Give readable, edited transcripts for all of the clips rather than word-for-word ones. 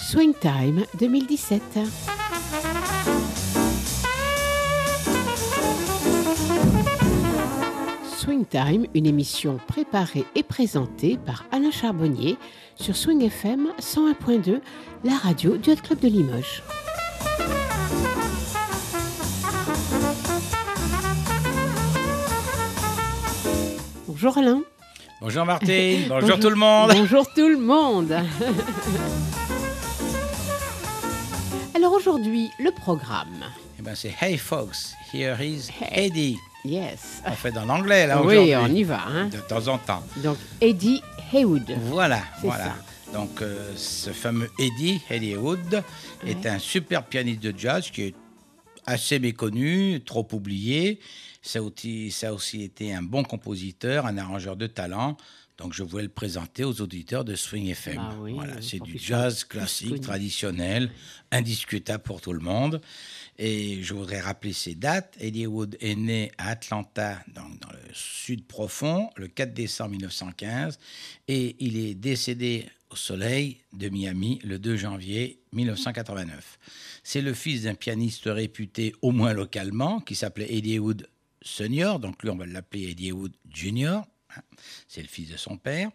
Swing Time 2017. Swing Time, une émission préparée et présentée par Alain Charbonnier sur Swing FM 101.2, la radio du Hot Club de Limoges. Bonjour Alain. Bonjour Martine, bonjour tout le monde. Bonjour tout le monde. Alors aujourd'hui, le programme. Eh ben c'est Hey folks, here is Eddie. Yes. On fait dans l'anglais là aujourd'hui. Oui, on y va. Hein. De temps en temps. Donc Eddie Heywood. Voilà, c'est voilà. Ça. Donc ce fameux Eddie Heywood est un super pianiste de jazz qui est assez méconnu, trop oublié. Ça a aussi été un bon compositeur, un arrangeur de talent. Donc, je voulais le présenter aux auditeurs de Swing FM. Ah oui, voilà, c'est du jazz jazz classique, traditionnel, indiscutable pour tout le monde. Et je voudrais rappeler ses dates. Eddie Heywood est né à Atlanta, donc dans le sud profond, le 4 décembre 1915. Et il est décédé au soleil de Miami le 2 janvier 1989. C'est le fils d'un pianiste réputé, au moins localement, qui s'appelait Eddie Heywood Senior, donc lui on va l'appeler Eddie Heywood Junior, c'est le fils de son père,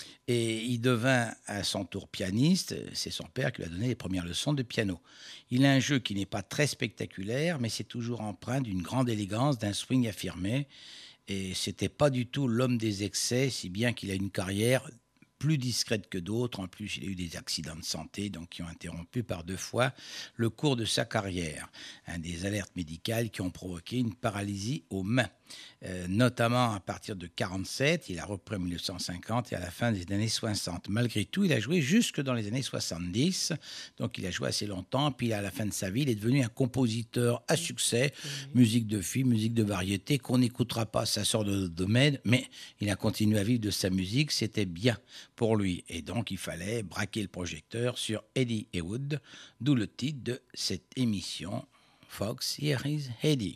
et il devint à son tour pianiste, c'est son père qui lui a donné les premières leçons de piano. Il a un jeu qui n'est pas très spectaculaire, mais c'est toujours empreint d'une grande élégance, d'un swing affirmé, et c'était pas du tout l'homme des excès, si bien qu'il a une carrière plus discrète que d'autres. En plus, il a eu des accidents de santé donc qui ont interrompu par 2 fois le cours de sa carrière. Des alertes médicales qui ont provoqué une paralysie aux mains. Notamment à partir de 1947, il a repris en 1950 et à la fin des années 60. Malgré tout, il a joué jusque dans les années 70, donc il a joué assez longtemps. Puis à la fin de sa vie, il est devenu un compositeur à succès, musique de films, musique de variété, qu'on n'écoutera pas, ça sort de notre domaine, mais il a continué à vivre de sa musique, c'était bien pour lui. Et donc, il fallait braquer le projecteur sur Eddie Heywood, d'où le titre de cette émission, Folks, Here is Eddie.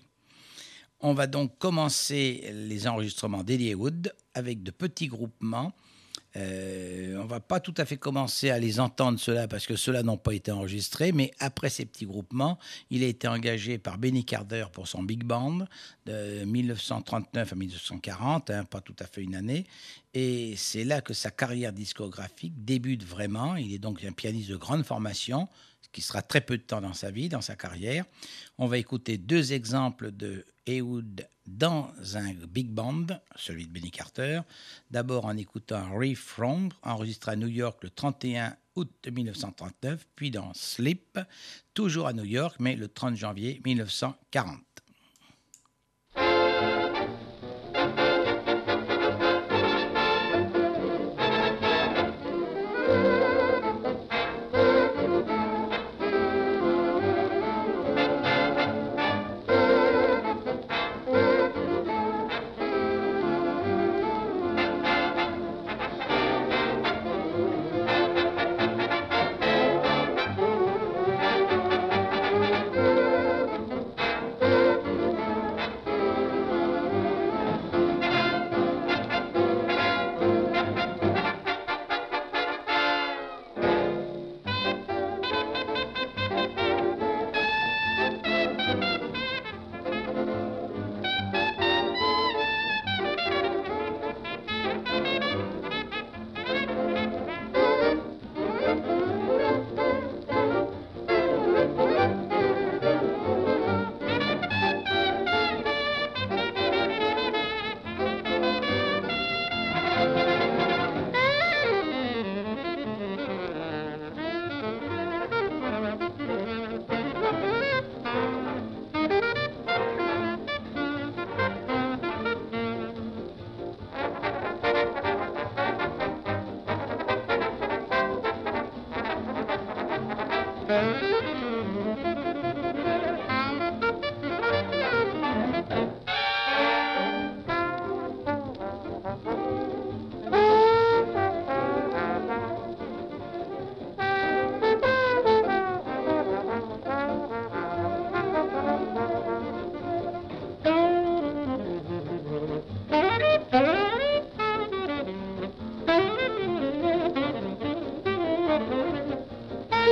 On va donc commencer les enregistrements d'Eddie Heywood avec de petits groupements. On ne va pas tout à fait commencer à les entendre ceux-là parce que ceux-là n'ont pas été enregistrés, mais après ces petits groupements, il a été engagé par Benny Carter pour son big band de 1939 à 1940, pas tout à fait une année, et c'est là que sa carrière discographique débute vraiment. Il est donc un pianiste de grande formation, ce qui sera très peu de temps dans sa vie, dans sa carrière. On va écouter 2 exemples de Heywood dans un big band, celui de Benny Carter. D'abord en écoutant Reef From, enregistré à New York le 31 août 1939, puis dans Sleep, toujours à New York, mais le 30 janvier 1940.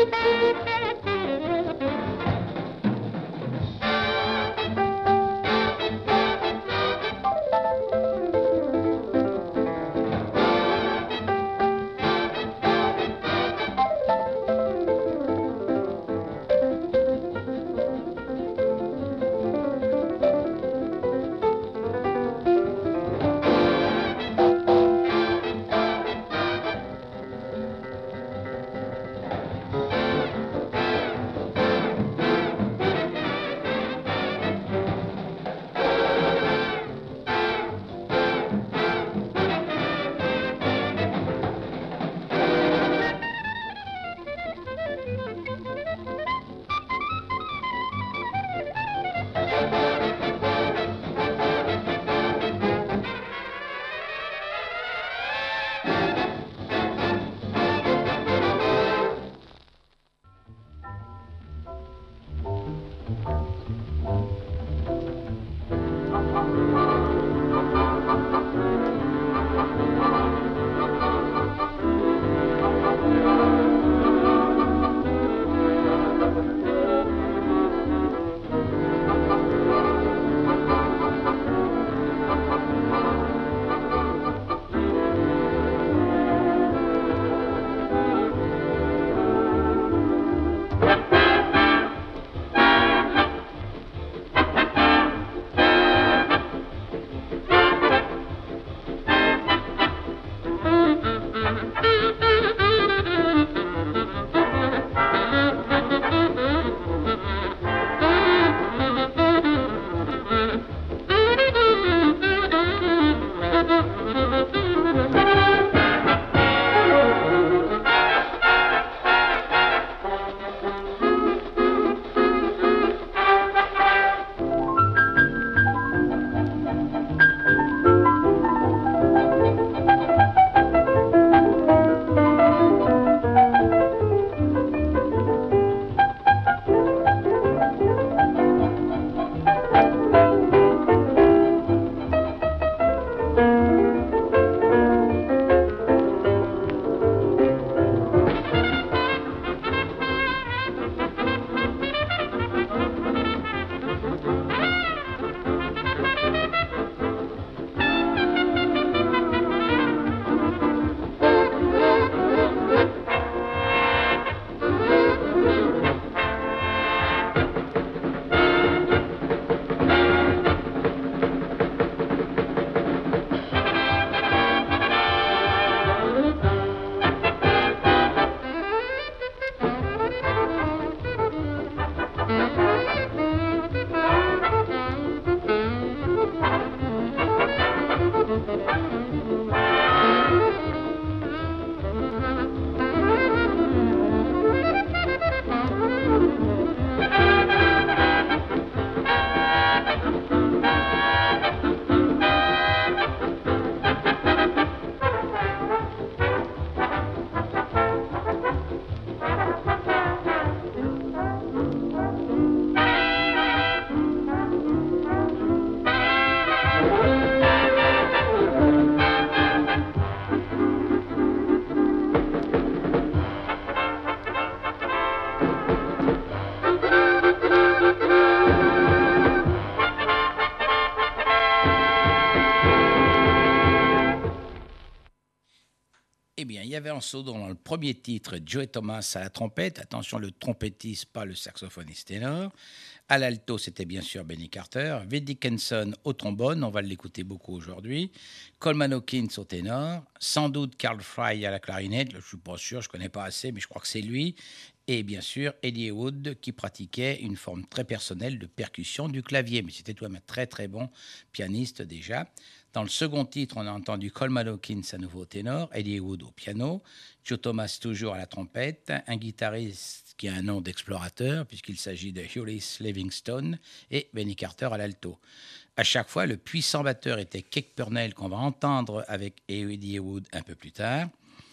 Il y avait en solo dans le premier titre Joey Thomas à la trompette. Attention, le trompettiste, pas le saxophoniste ténor. À l'alto, c'était bien sûr Benny Carter. Ved Dickinson au trombone, on va l'écouter beaucoup aujourd'hui. Coleman Hawkins au ténor. Sans doute Carl Frey à la clarinette. Je ne suis pas sûr, je ne connais pas assez, mais je crois que c'est lui. Et bien sûr, Eddie Wood qui pratiquait une forme très personnelle de percussion du clavier. Mais c'était tout de même un très très bon pianiste déjà. Dans le second titre, on a entendu Coleman Hawkins à nouveau au ténor, Eddie Wood au piano, Joe Thomas toujours à la trompette, un guitariste qui a un nom d'explorateur puisqu'il s'agit de Ulysses Livingstone et Benny Carter à l'alto. À chaque fois, le puissant batteur était Keith Purnell qu'on va entendre avec Eddie Wood un peu plus tard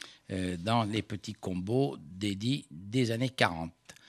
dans les petits combos d'Eddie des années 40.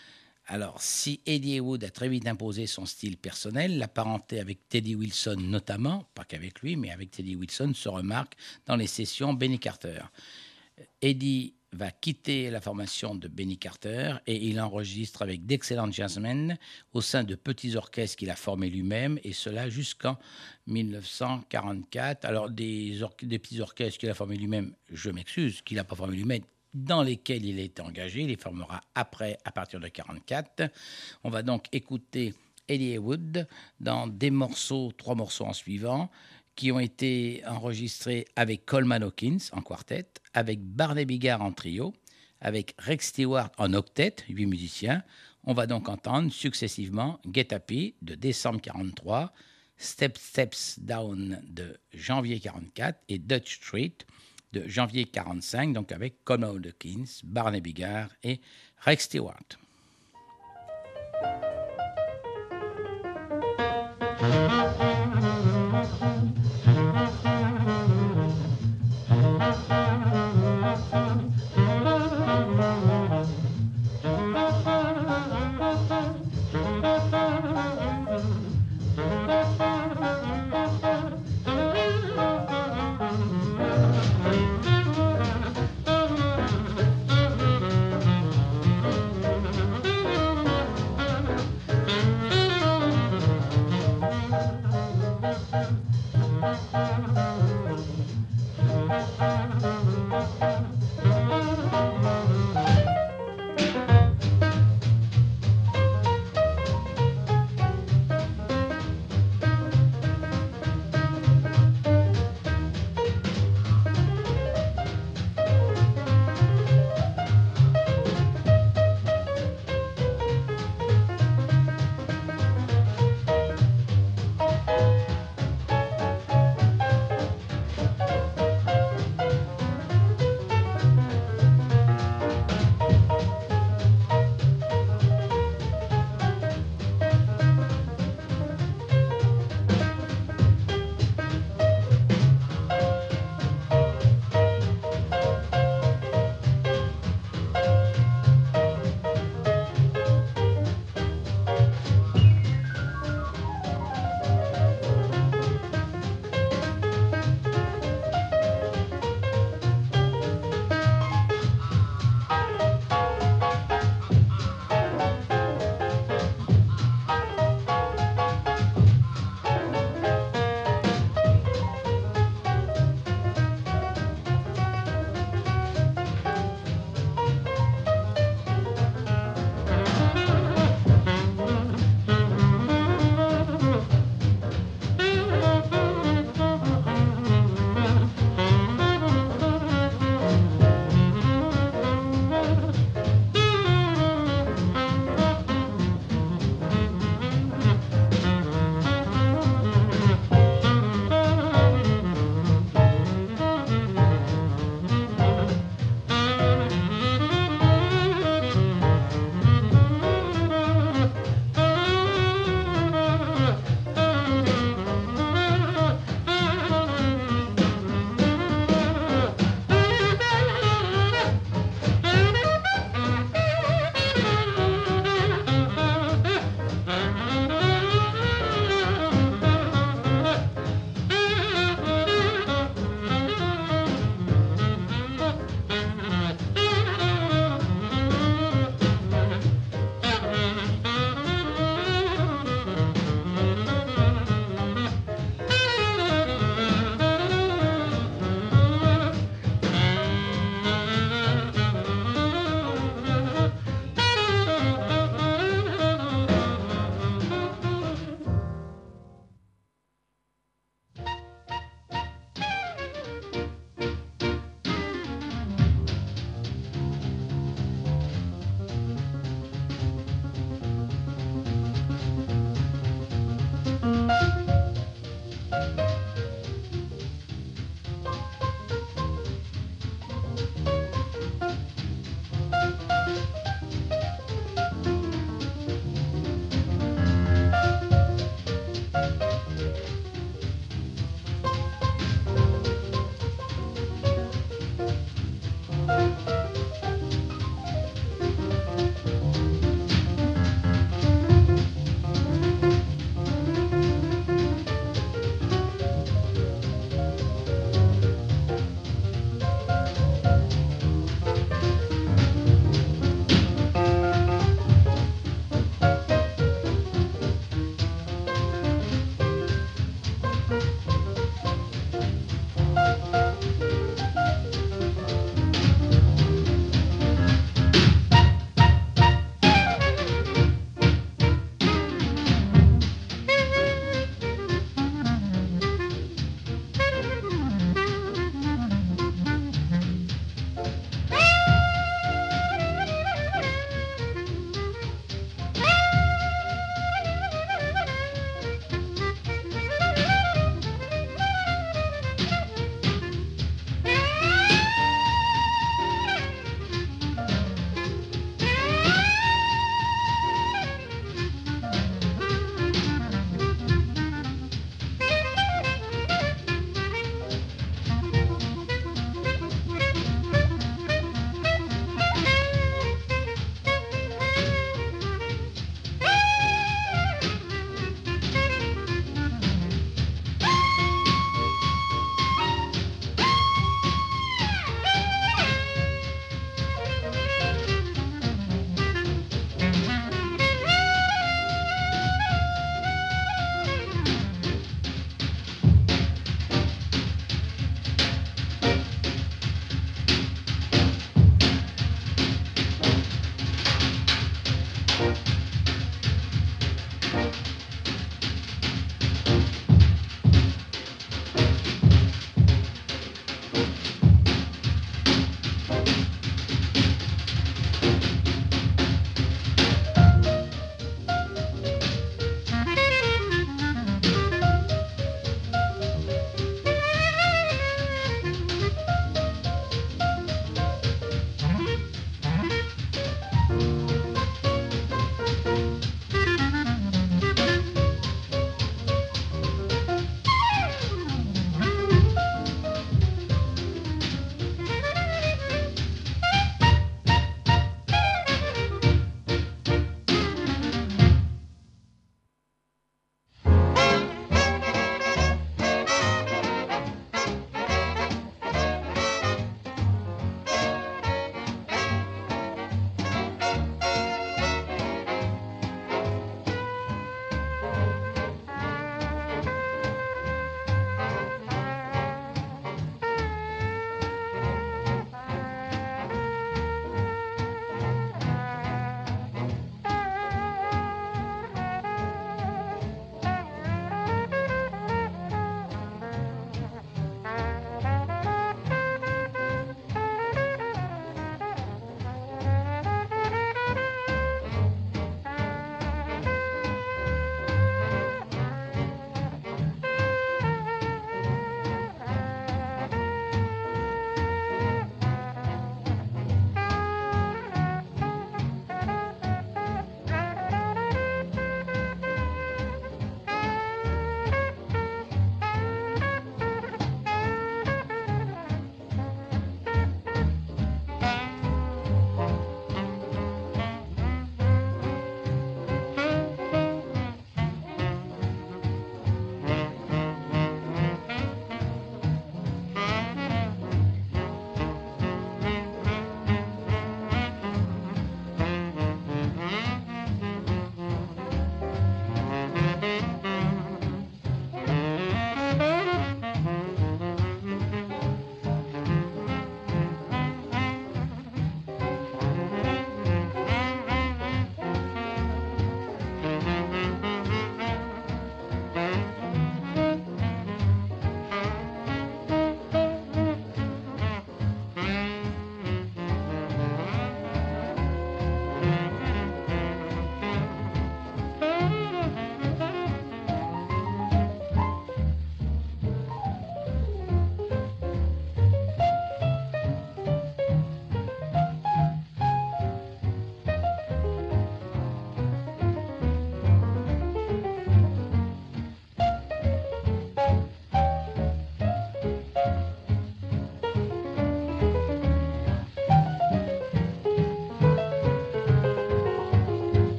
Alors, si Eddie Wood a très vite imposé son style personnel, la parenté avec Teddy Wilson notamment, pas qu'avec lui, mais avec Teddy Wilson, se remarque dans les sessions Benny Carter. Eddie va quitter la formation de Benny Carter et il enregistre avec d'excellents jazzmen au sein de petits orchestres qu'il a formés lui-même, et cela jusqu'en 1944. Alors des petits orchestres qu'il a formés lui-même, je m'excuse, qu'il n'a pas formés lui-même, dans lesquels il est engagé, il les formera après, à partir de 1944. On va donc écouter Eddie Heywood dans trois morceaux en suivant, qui ont été enregistrés avec Coleman Hawkins en quartet, avec Barney Bigard en trio, avec Rex Stewart en octet, 8 musiciens. On va donc entendre successivement Get Happy de décembre 1943, Steps Down de janvier 1944 et Dutch Street de janvier 1945, donc avec Coleman Hawkins, Barney Bigard et Rex Stewart.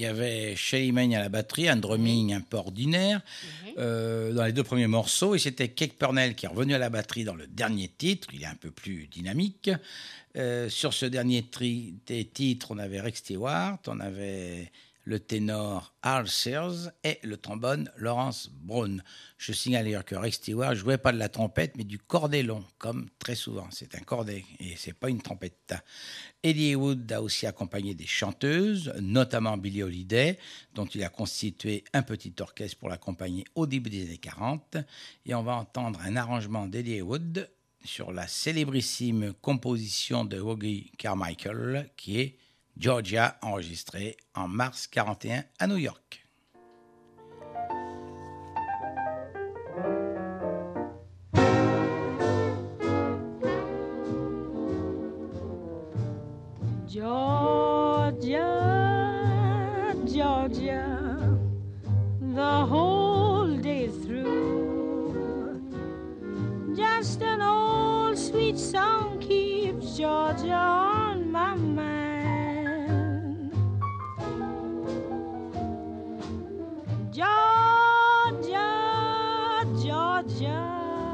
y avait Shelly Manne à la batterie, un drumming un peu ordinaire dans les 2 premiers morceaux, et c'était Keith Purnell qui est revenu à la batterie dans le dernier titre. Il est un peu plus dynamique. Sur ce dernier titre, on avait Rex Stewart, on avait le ténor Al Sears et le trombone Lawrence Brown. Je signale d'ailleurs que Rex Stewart ne jouait pas de la trompette, mais du cordet long, comme très souvent. C'est un cordet et c'est pas une trompette. Eddie Wood a aussi accompagné des chanteuses, notamment Billie Holiday, dont il a constitué un petit orchestre pour l'accompagner au début des années 40. Et on va entendre un arrangement d'Eddie Wood sur la célébrissime composition de Hoagy Carmichael, qui est Georgia, enregistré en mars 41 à New York. Georgia, Georgia, the whole day through, just an old sweet song keeps Georgia on my mind. Georgia, Georgia,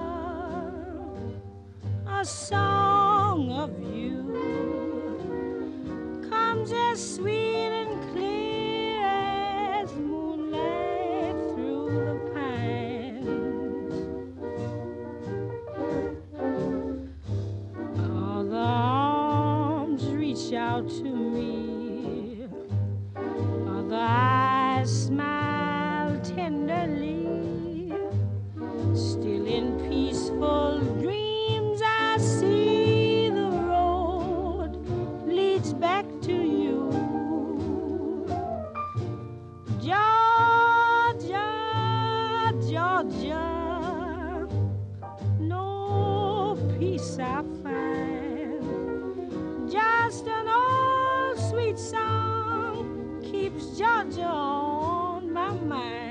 a song of you comes as sweet and clear as moonlight through the pines. All the arms reach out to me, all the eyes smile tenderly, still in peaceful dreams I see the road leads back to you. Georgia, Georgia, no peace I find, just an old sweet song keeps Georgia on my mind.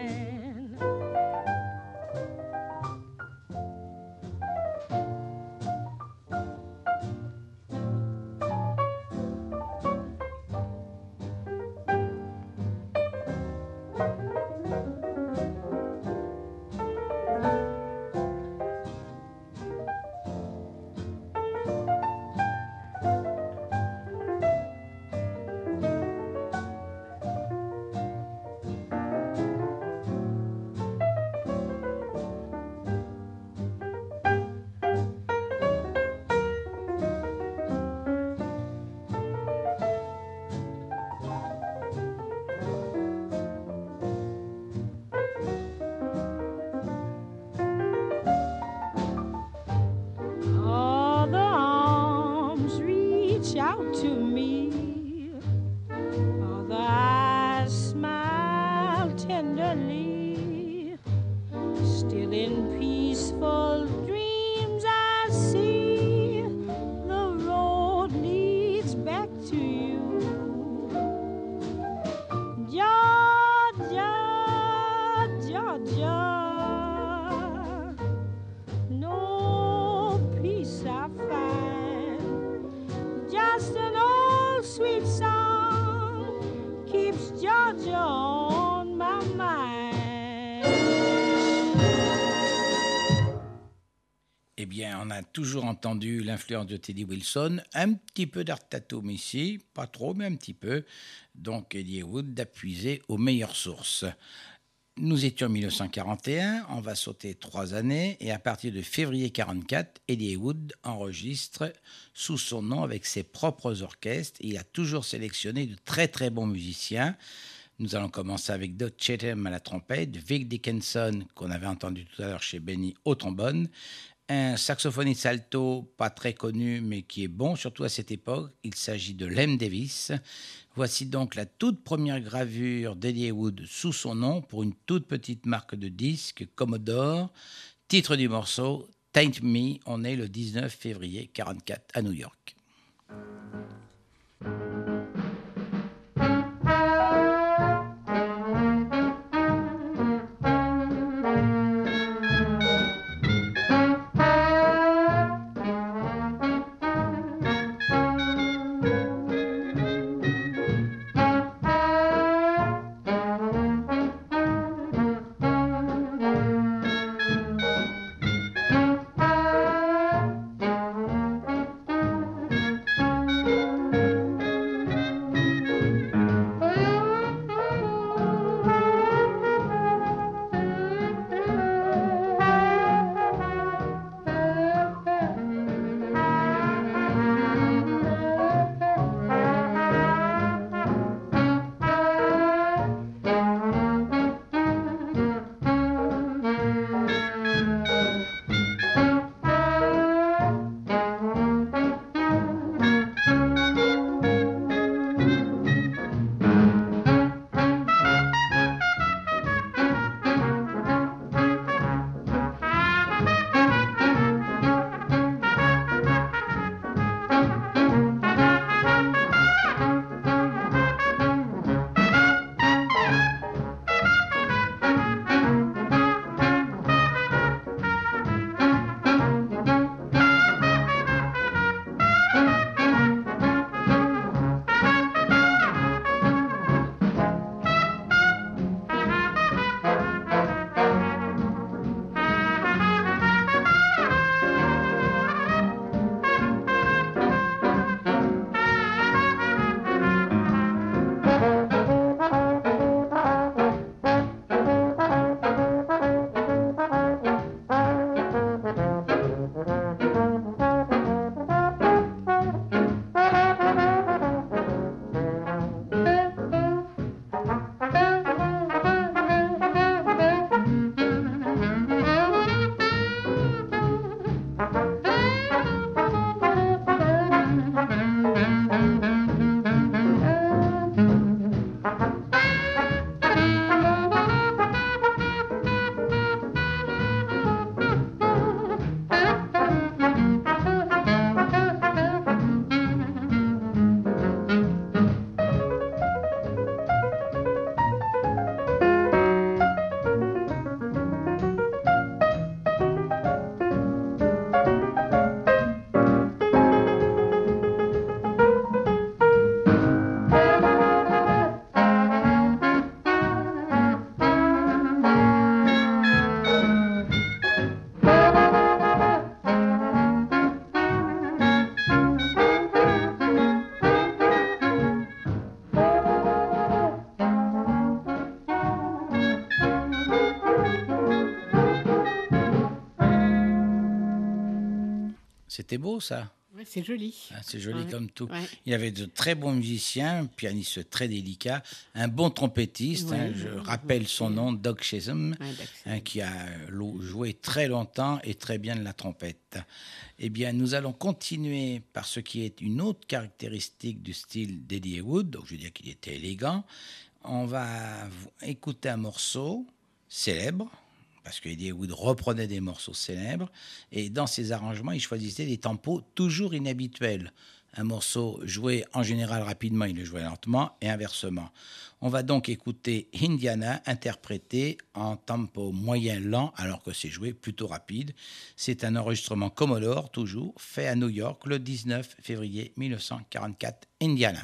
Out to me, all the eyes smile tenderly, still in peaceful dreams I see the road leads back to you. Georgia, Georgia, no peace I find, just an old sweet song keeps Georgia on my mind. Eh bien, on a toujours entendu l'influence de Teddy Wilson, un petit peu d'Art Tatum ici, pas trop, mais un petit peu. Donc, Eddie Wood d'appuiser aux meilleures sources. Nous étions en 1941, on va sauter 3 années, et à partir de février 1944, Eddie Wood enregistre sous son nom avec ses propres orchestres. Il a toujours sélectionné de très très bons musiciens. Nous allons commencer avec Doug Chatham à la trompette, Vic Dickinson, qu'on avait entendu tout à l'heure chez Benny, au trombone, un saxophoniste alto pas très connu mais qui est bon, surtout à cette époque. Il s'agit de Lem Davis. Voici donc la toute première gravure d'Eddie Wood sous son nom pour une toute petite marque de disques, Commodore. Titre du morceau, Taint Me. On est le 19 février 1944 à New York. C'était beau, ça. Ouais, c'est joli. Ah, c'est joli comme tout. Ouais. Il y avait de très bons musiciens, un pianiste très délicat, un bon trompettiste, je rappelle son nom, Doug Chisholm, qui a joué très longtemps et très bien de la trompette. Eh bien, nous allons continuer par ce qui est une autre caractéristique du style d'Eddie Heywood, donc je veux dire qu'il était élégant. On va écouter un morceau célèbre, parce que Eddie Heywood reprenait des morceaux célèbres, et dans ses arrangements, il choisissait des tempos toujours inhabituels. Un morceau joué en général rapidement, il le jouait lentement, et inversement. On va donc écouter Indiana, interprété en tempo moyen-lent, alors que c'est joué plutôt rapide. C'est un enregistrement Commodore, toujours, fait à New York le 19 février 1944, Indiana.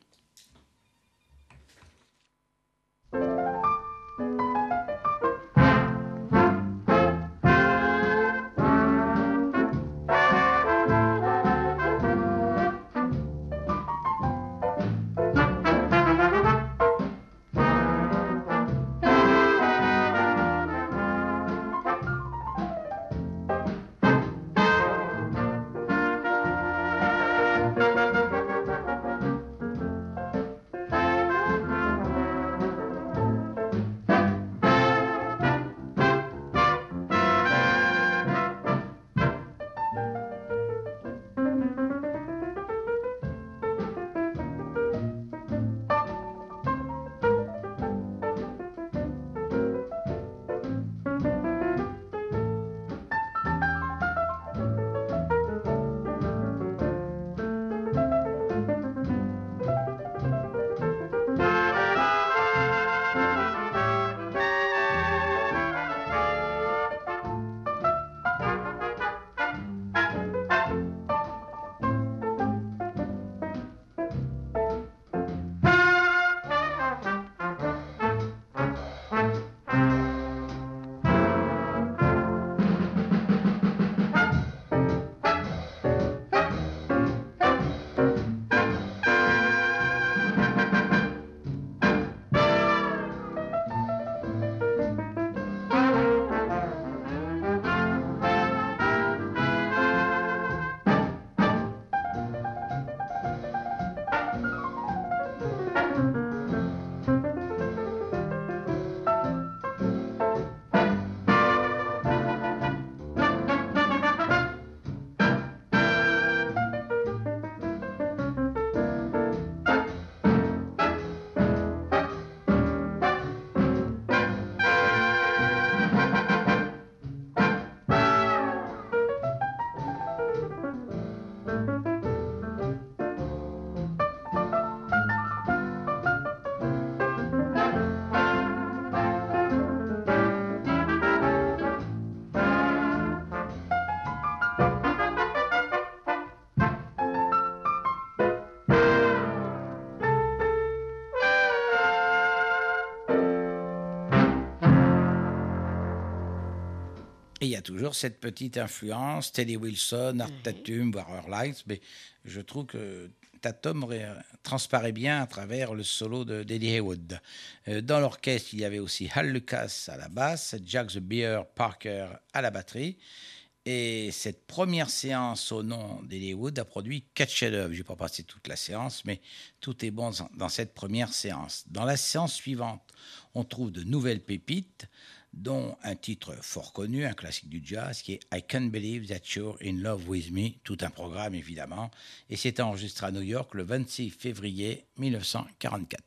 Et il y a toujours cette petite influence, Teddy Wilson, Art Tatum, Warner Lights, mais je trouve que Tatum transparaît bien à travers le solo d'Eddie Heywood. Dans l'orchestre, il y avait aussi Hal Lucas à la basse, Jack the Bear Parker à la batterie. Et cette première séance au nom d'Eddie Heywood a produit 4 chefs-d'œuvre. Je n'ai pas passé toute la séance, mais tout est bon dans cette première séance. Dans la séance suivante, on trouve de nouvelles pépites, dont un titre fort connu, un classique du jazz, qui est I Can't Believe That You're in Love With Me, tout un programme évidemment, et c'est enregistré à New York le 26 février 1944.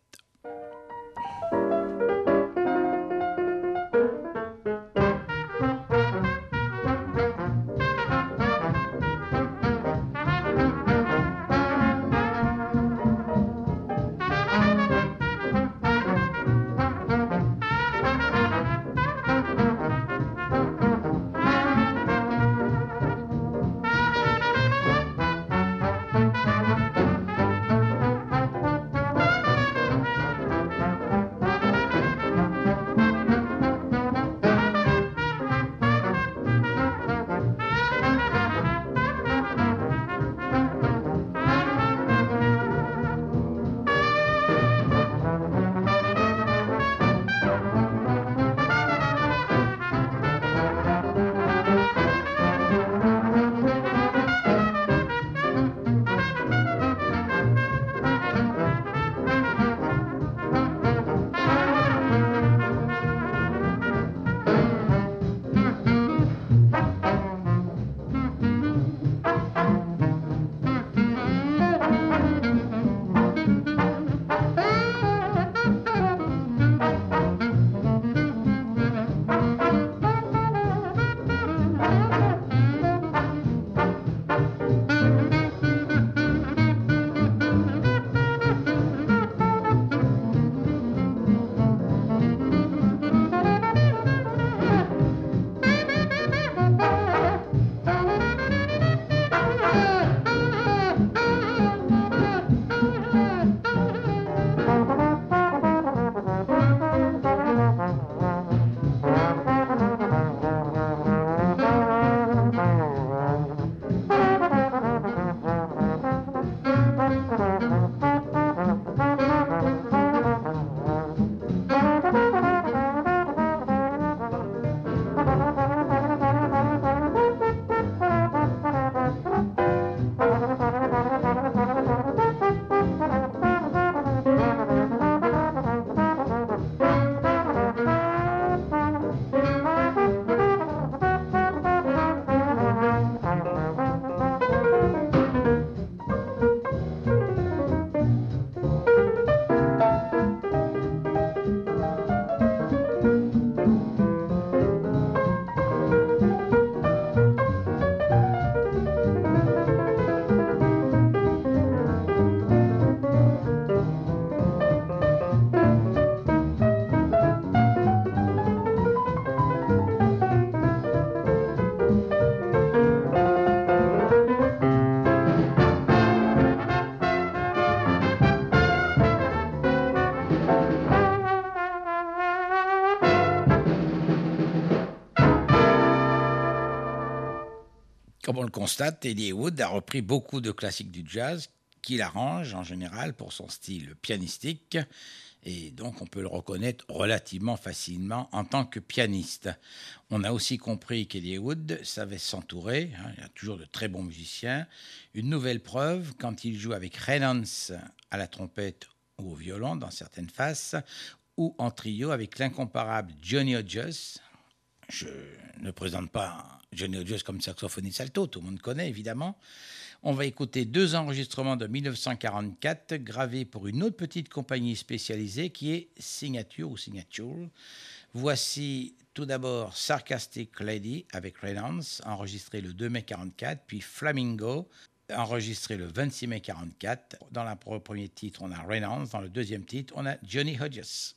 Comme on le constate, Eddie Wood a repris beaucoup de classiques du jazz qu'il arrange en général pour son style pianistique et donc on peut le reconnaître relativement facilement en tant que pianiste. On a aussi compris qu'Eddie Wood savait s'entourer, il y a toujours de très bons musiciens. Une nouvelle preuve quand il joue avec Ray Nance à la trompette ou au violon dans certaines faces ou en trio avec l'incomparable Johnny Hodges. Je ne présente pas Johnny Hodges comme saxophoniste alto, tout le monde connaît évidemment. On va écouter 2 enregistrements de 1944 gravés pour une autre petite compagnie spécialisée qui est Signature ou Signature. Voici tout d'abord Sarcastic Lady avec Ray Nance, enregistré le 2 mai 1944, puis Flamingo, enregistré le 26 mai 1944. Dans le premier titre, on a Ray Nance, dans le deuxième titre, on a Johnny Hodges.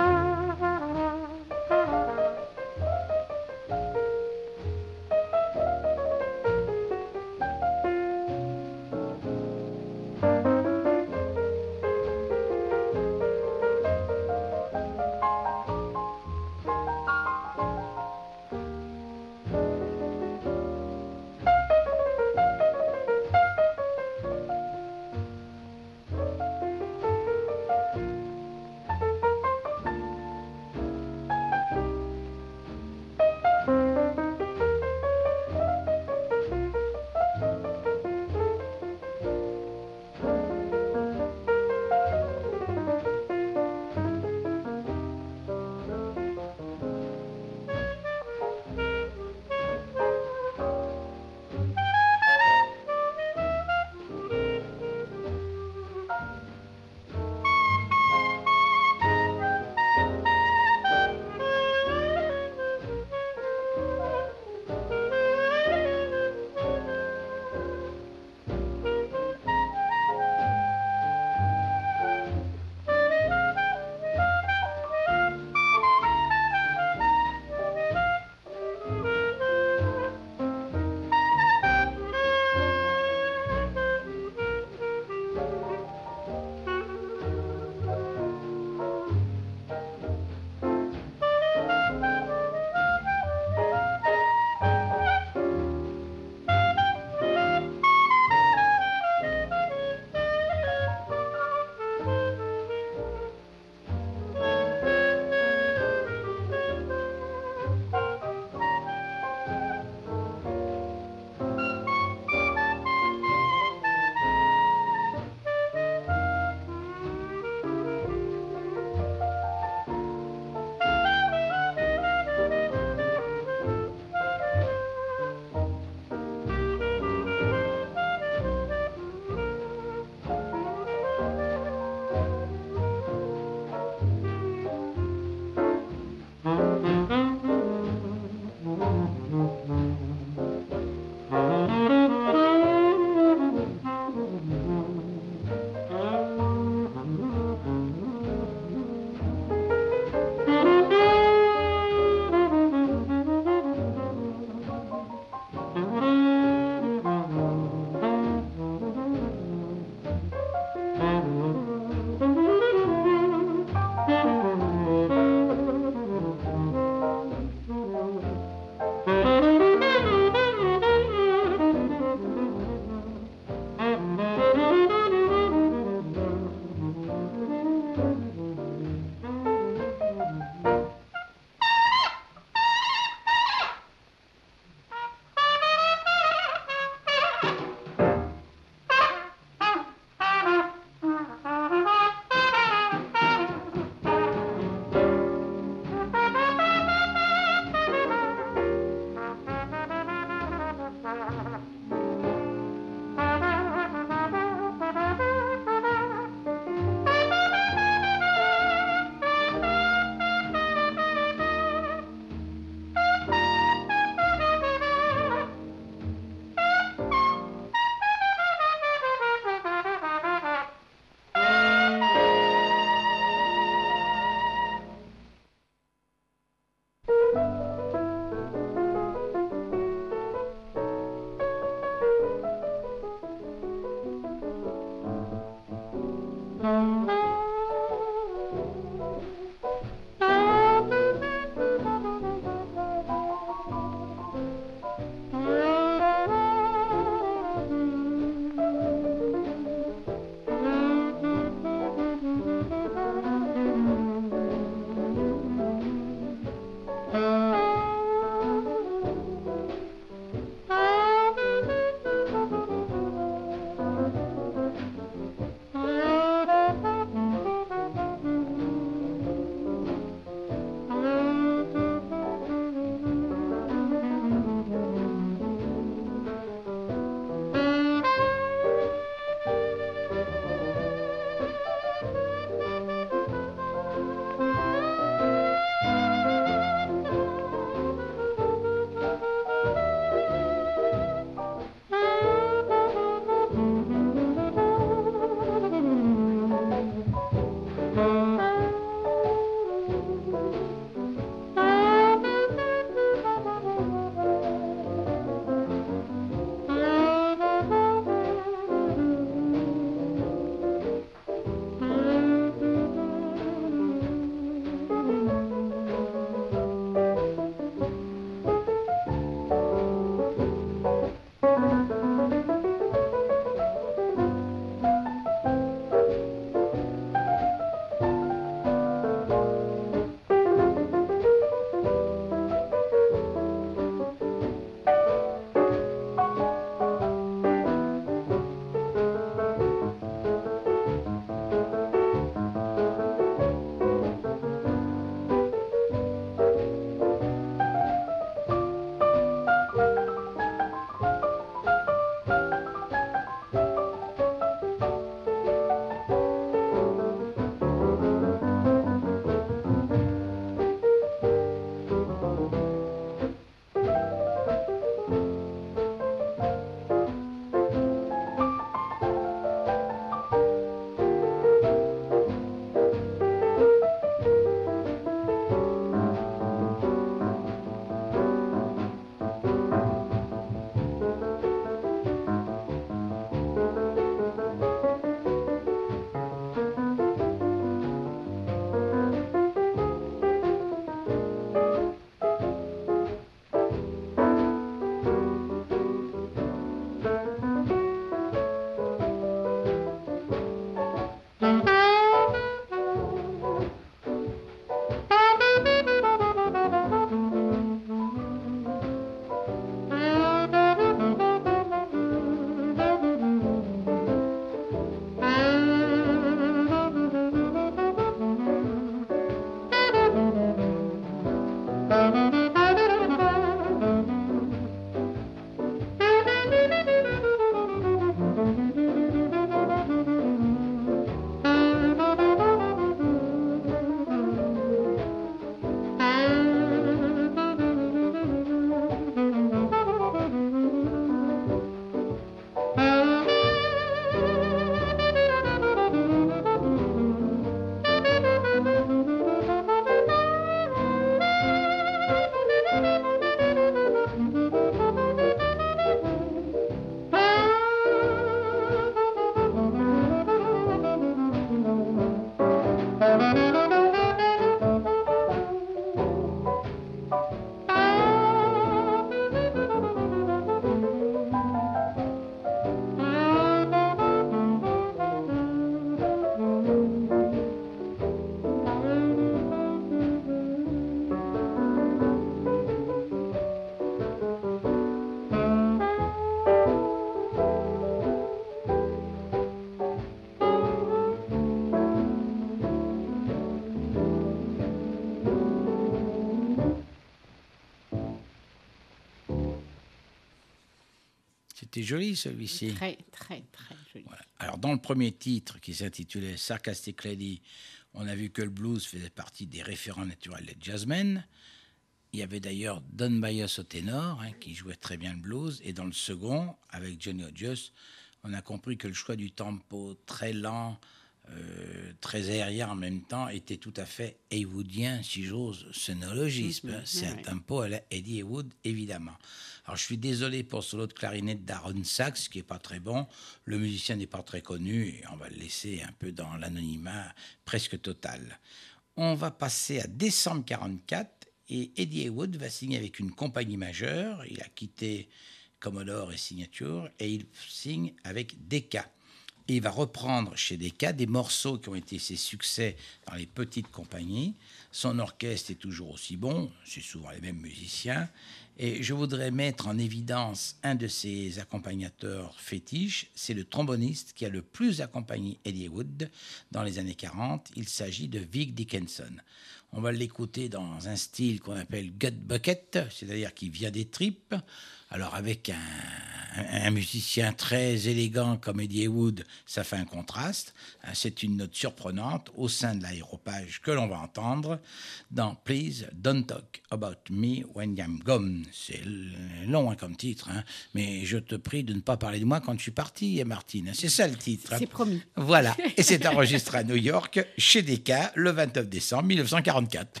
C'était joli celui-ci. Très, très, très joli. Voilà. Alors, dans le premier titre, qui s'intitulait Sarcastic Lady, on a vu que le blues faisait partie des référents naturels des jazzmen. Il y avait d'ailleurs Don Byas au ténor, qui jouait très bien le blues. Et dans le second, avec Johnny Hodges, on a compris que le choix du tempo très lent, très aérien en même temps, était tout à fait heywoodien, si j'ose ce néologisme. C'est un tempo à la Eddie Heywood, évidemment. Alors, je suis désolé pour ce solo de clarinette d'Aaron Sachs, qui n'est pas très bon. Le musicien n'est pas très connu, et on va le laisser un peu dans l'anonymat presque total. On va passer à décembre 1944, et Eddie Heywood va signer avec une compagnie majeure. Il a quitté Commodore et Signature, et il signe avec Decca. Et il va reprendre chez Decca des morceaux qui ont été ses succès dans les petites compagnies. Son orchestre est toujours aussi bon, c'est souvent les mêmes musiciens. Et je voudrais mettre en évidence un de ses accompagnateurs fétiches, c'est le tromboniste qui a le plus accompagné Eddie Heywood dans les années 40. Il s'agit de Vic Dickinson. On va l'écouter dans un style qu'on appelle gut bucket, c'est-à-dire qui vient des tripes. Alors avec un musicien très élégant comme Eddie Heywood, ça fait un contraste. C'est une note surprenante au sein de l'aéropage que l'on va entendre dans Please Don't Talk About Me When I'm Gone. C'est long comme titre, mais je te prie de ne pas parler de moi quand je suis parti, Martine. C'est ça le titre. C'est promis. Voilà, et c'est enregistré à New York, chez Decca, le 29 décembre 1944.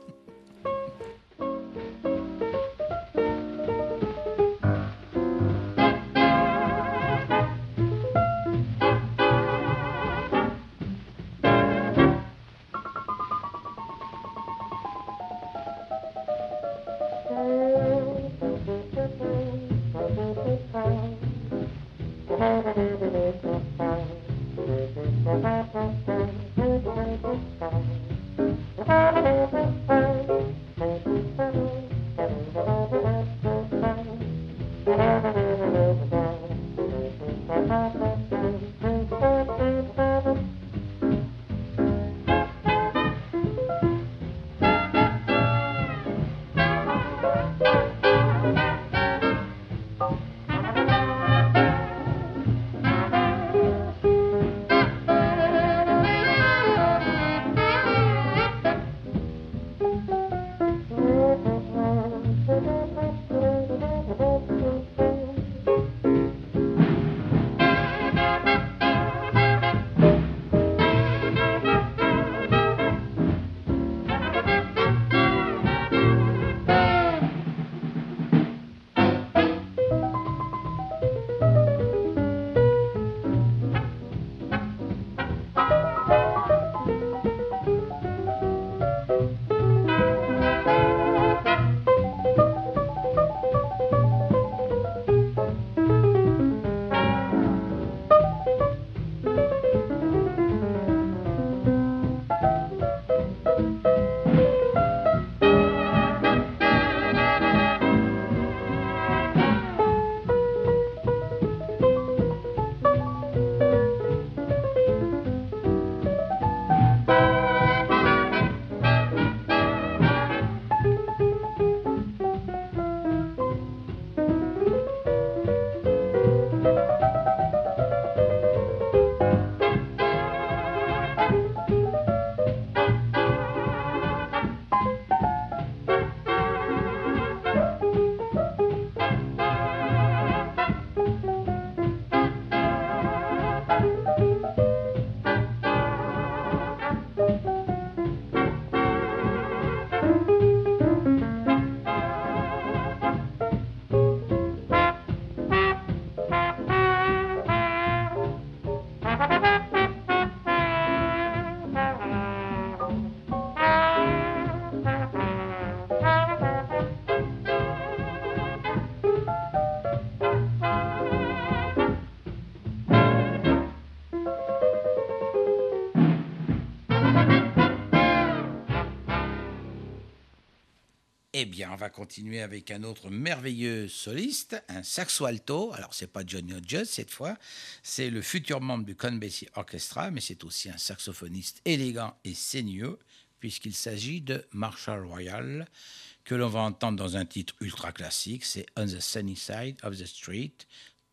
Eh bien, on va continuer avec un autre merveilleux soliste, un saxo alto. Alors, c'est pas Johnny Hodges cette fois, c'est le futur membre du Count Basie Orchestra, mais c'est aussi un saxophoniste élégant et saigneux, puisqu'il s'agit de Marshall Royal, que l'on va entendre dans un titre ultra classique, c'est On the Sunny Side of the Street,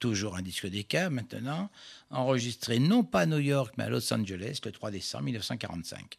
toujours un disque d'Eka maintenant, enregistré non pas à New York mais à Los Angeles le 3 décembre 1945.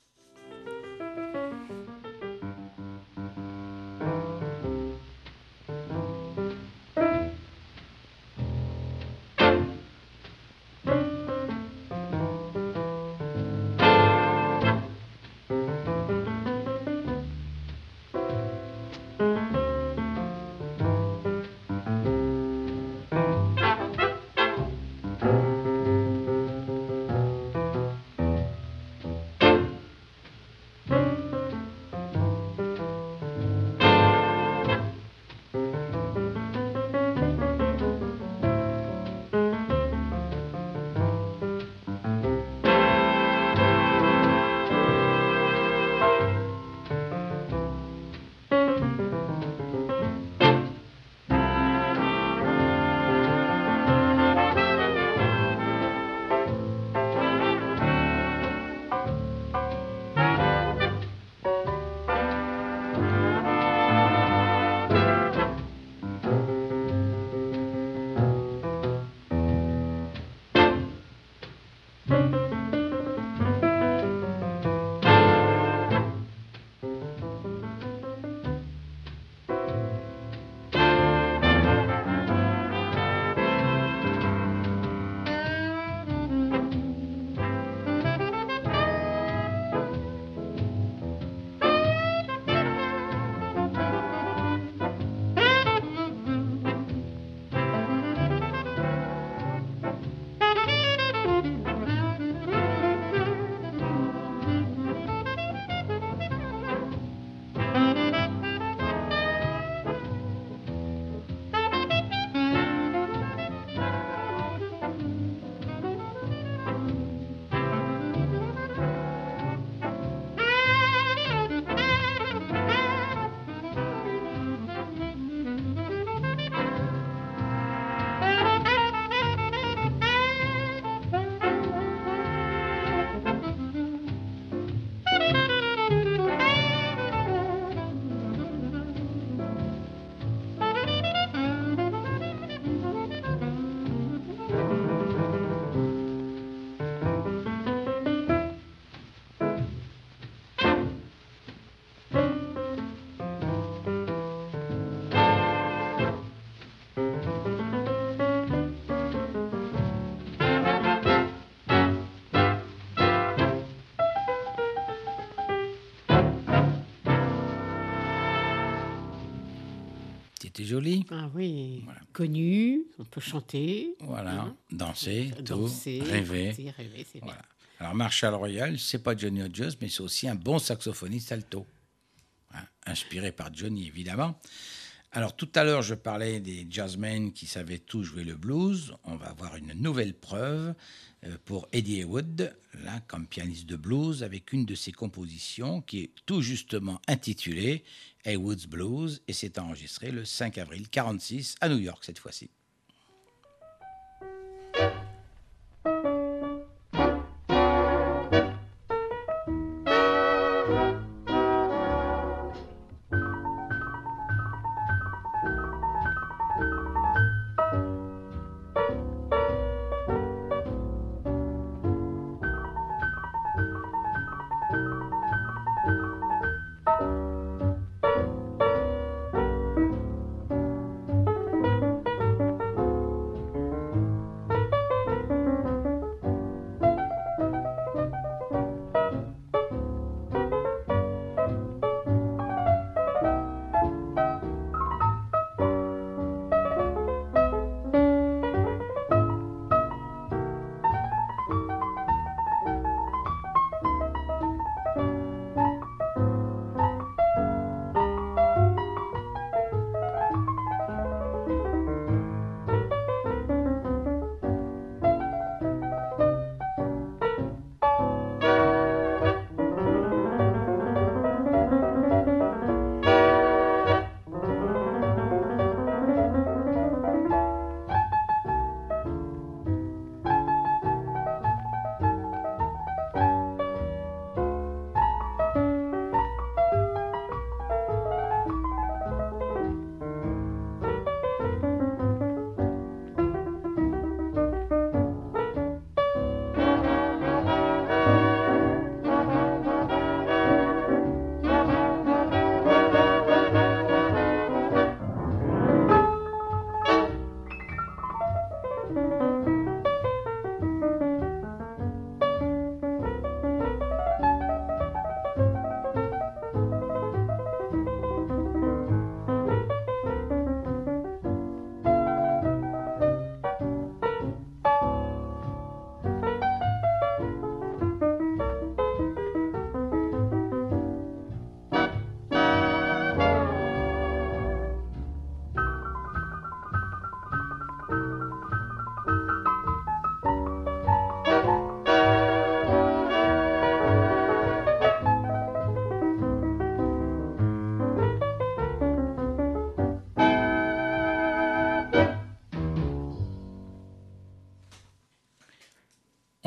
C'était joli. Ah oui, Voilà. connu, on peut chanter. Voilà, hein. danser, Danser, rêver. rêver, c'est Voilà. Alors Marshall Royal, c'est pas Johnny Hodges, mais c'est aussi un bon saxophoniste alto, hein, inspiré par Johnny évidemment. Alors tout à l'heure, je parlais des jazzmen qui savaient tout jouer le blues. On va avoir une nouvelle preuve pour Eddie Heywood, là, comme pianiste de blues, avec une de ses compositions qui est tout justement intitulée Heywood's Blues, et c'est enregistré le 5 avril 1946 à New York cette fois-ci.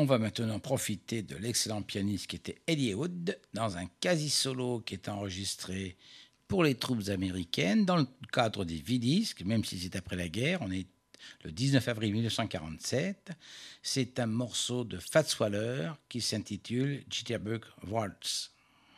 va maintenant profiter de l'excellent pianiste qui était Eddie Wood dans un quasi-solo qui est enregistré pour les troupes américaines dans le cadre des V-Discs, même si c'est après la guerre. On est le 19 avril 1947. C'est un morceau de Fats Waller qui s'intitule Jitterbug Waltz.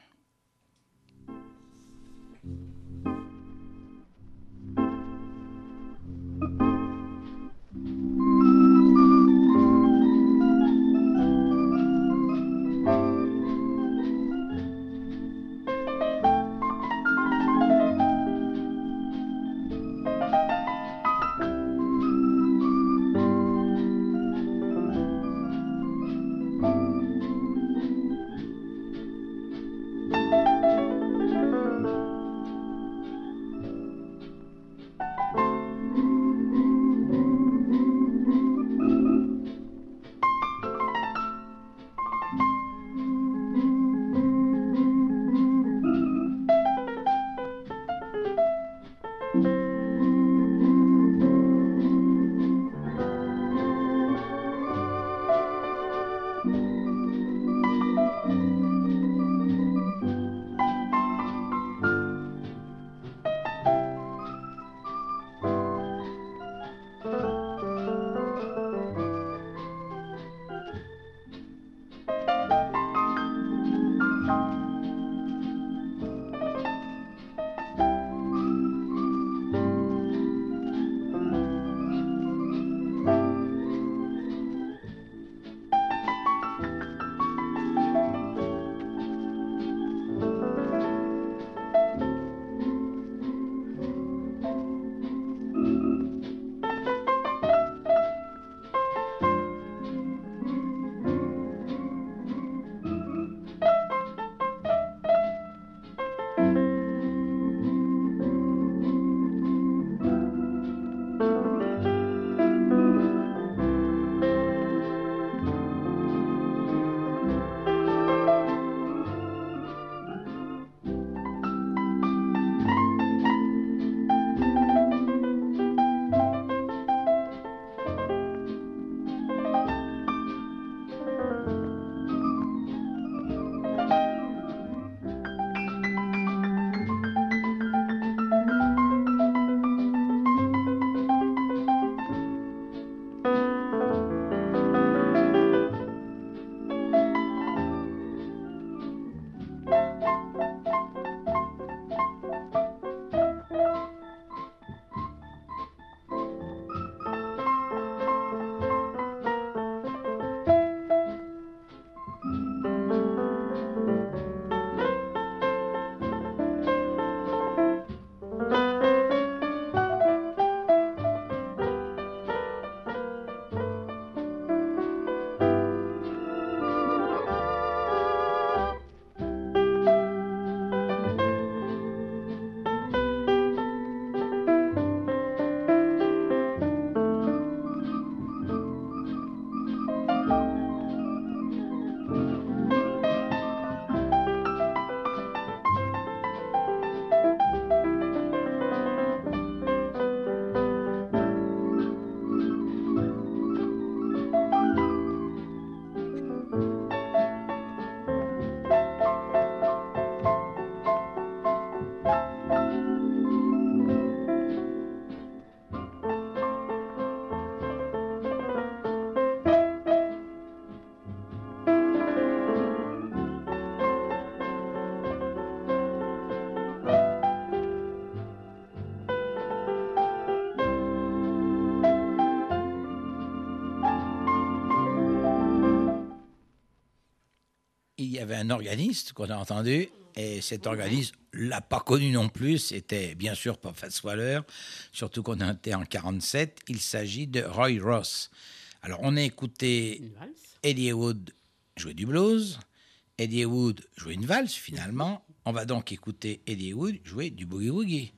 il y avait un organiste qu'on a entendu, et cet organiste l'a pas connu non plus. C'était bien sûr pas Fats Waller, surtout qu'on était en 47. Il s'agit de Roy Ross. Alors on a écouté Eddie Wood jouer du blues, Eddie Wood jouer une valse finalement. On va donc écouter Eddie Wood jouer du boogie-woogie,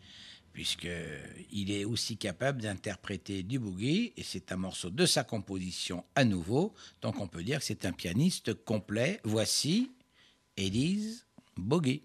puisqu'il est aussi capable d'interpréter du boogie, et c'est un morceau de sa composition à nouveau, donc on peut dire que c'est un pianiste complet. Voici Eddie's Boogie.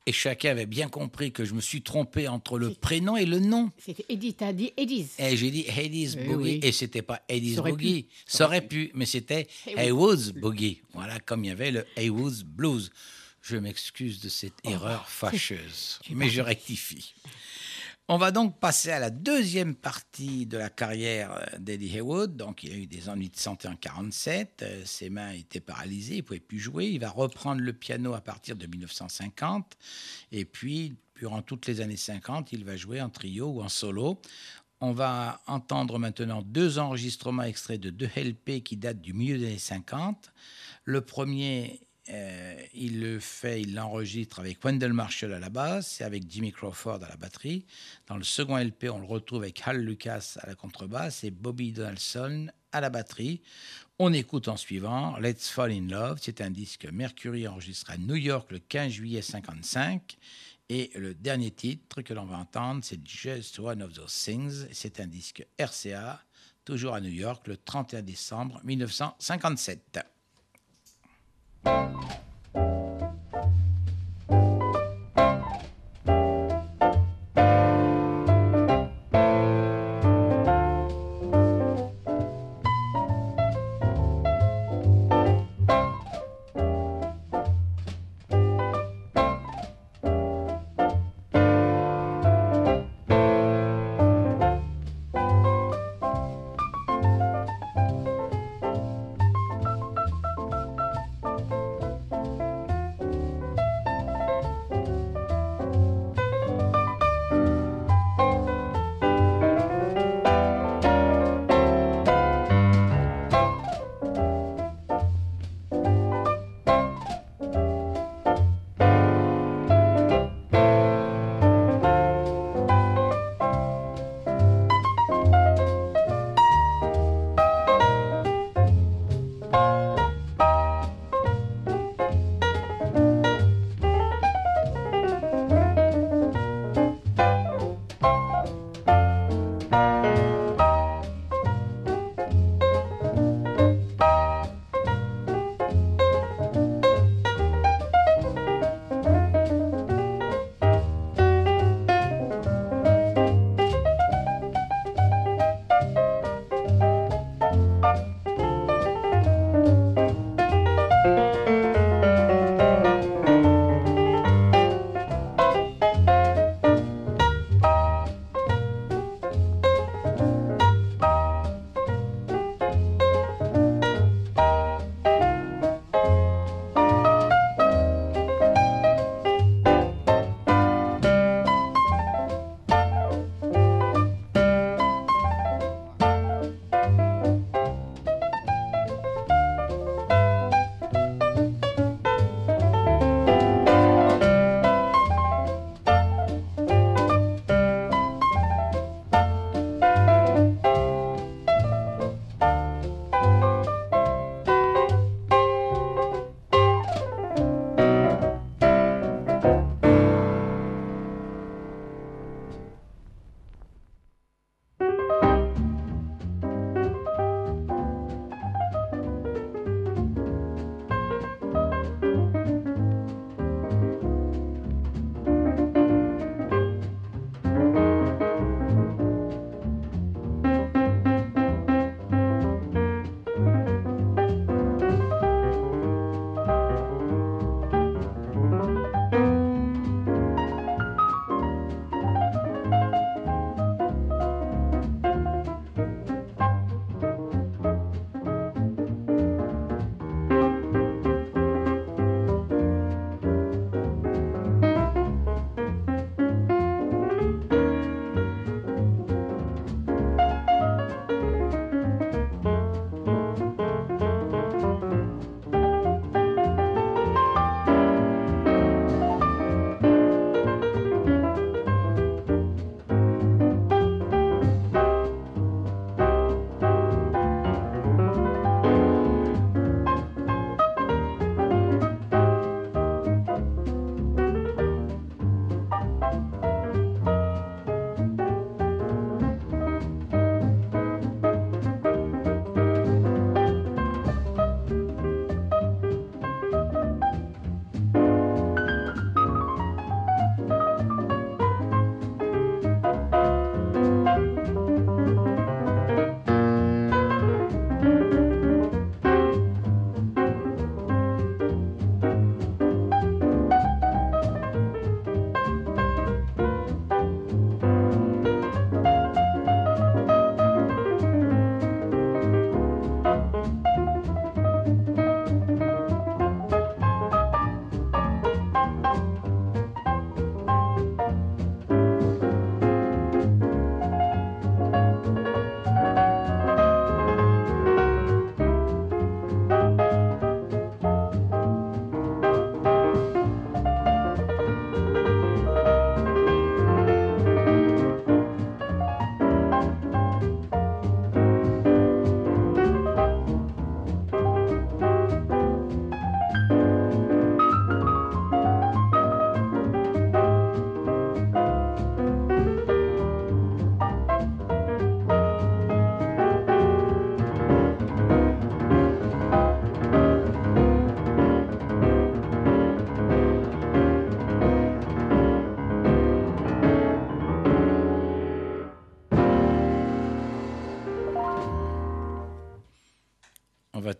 Et chacun avait bien compris que je me suis trompé entre le prénom et le nom. C'était Eddie, t'as dit Eddie's. Et j'ai dit Eddie's Boogie. Oui. Et c'était pas Eddie's Ça aurait Boogie. pu. Ça aurait pu, mais c'était Haywood's Boogie. Voilà, comme il y avait le Haywood's Blues. Je m'excuse de cette erreur fâcheuse, mais je rectifie. On va donc passer à la deuxième partie de la carrière d'Eddie Haywood. Donc, il a eu des ennuis de santé en 1947. Ses mains étaient paralysées, il ne pouvait plus jouer. Il va reprendre le piano à partir de 1950. Et puis, durant toutes les années 50, il va jouer en trio ou en solo. On va entendre maintenant 2 enregistrements extraits de 2 LP qui datent du milieu des années 50. Le premier... il l'enregistre avec Wendell Marshall à la basse et avec Jimmy Crawford à la batterie. Dans le second LP, on le retrouve avec Hal Lucas à la contrebasse et Bobby Donaldson à la batterie. On écoute en suivant Let's Fall in Love. C'est un disque Mercury enregistré à New York le 15 juillet 1955. Et le dernier titre que l'on va entendre, c'est Just One of Those Things. C'est un disque RCA, toujours à New York, le 31 décembre 1957.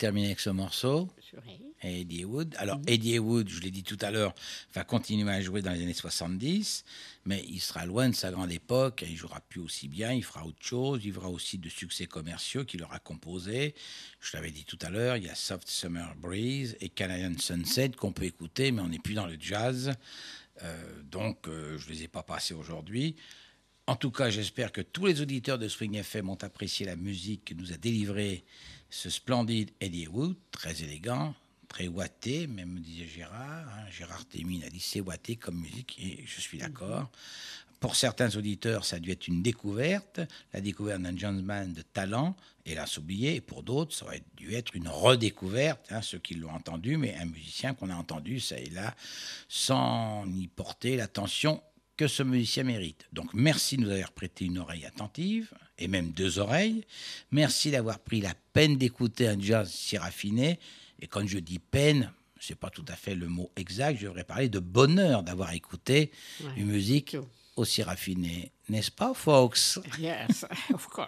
terminer avec ce morceau. Et Eddie Wood. Alors, Eddie Wood, je l'ai dit tout à l'heure, va continuer à jouer dans les années 70, mais il sera loin de sa grande époque. Il ne jouera plus aussi bien, il fera autre chose. Il fera aussi de succès commerciaux qu'il aura composés. Je l'avais dit tout à l'heure, il y a Soft Summer Breeze et Canadian Sunset qu'on peut écouter, mais on n'est plus dans le jazz. Donc, je ne les ai pas passés aujourd'hui. En tout cas, j'espère que tous les auditeurs de Swing FM ont apprécié la musique que nous a délivrée ce splendide Eddie Wood, très élégant, très ouaté, même me disait Gérard. Gérard Témine a dit c'est ouaté comme musique, et je suis d'accord. Pour certains auditeurs, ça a dû être une découverte, la découverte d'un jazzman de talent, hélas oublié, et pour d'autres, ça aurait dû être une redécouverte, ceux qui l'ont entendu, mais un musicien qu'on a entendu ça et là, sans y porter l'attention que ce musicien mérite. Donc merci de nous avoir prêté une oreille attentive, et même 2 oreilles. Merci d'avoir pris la peine d'écouter un jazz si raffiné. Et quand je dis peine, ce n'est pas tout à fait le mot exact, je devrais parler de bonheur d'avoir écouté une musique aussi raffinée. N'est-ce pas, folks? Yes, of course.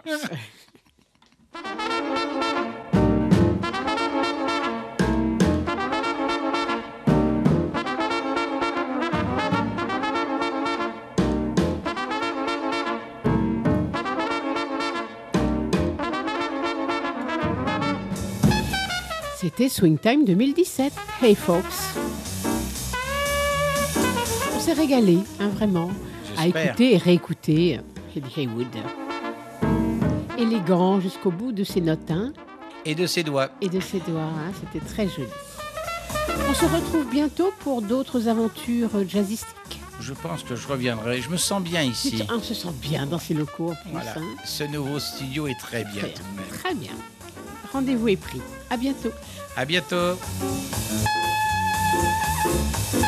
C'était Swing Time 2017. Hey folks. On s'est régalé, vraiment, à écouter et réécouter Eddie Haywood. Élégant jusqu'au bout de ses notes. Et de ses doigts. Et de ses doigts, c'était très joli. On se retrouve bientôt pour d'autres aventures jazzistiques. Je pense que je reviendrai. Je me sens bien ici. On se sent bien dans ces locaux en plus. Voilà. Ce nouveau studio est très bien tout de même. Très bien. Rendez-vous est pris. À bientôt. À bientôt.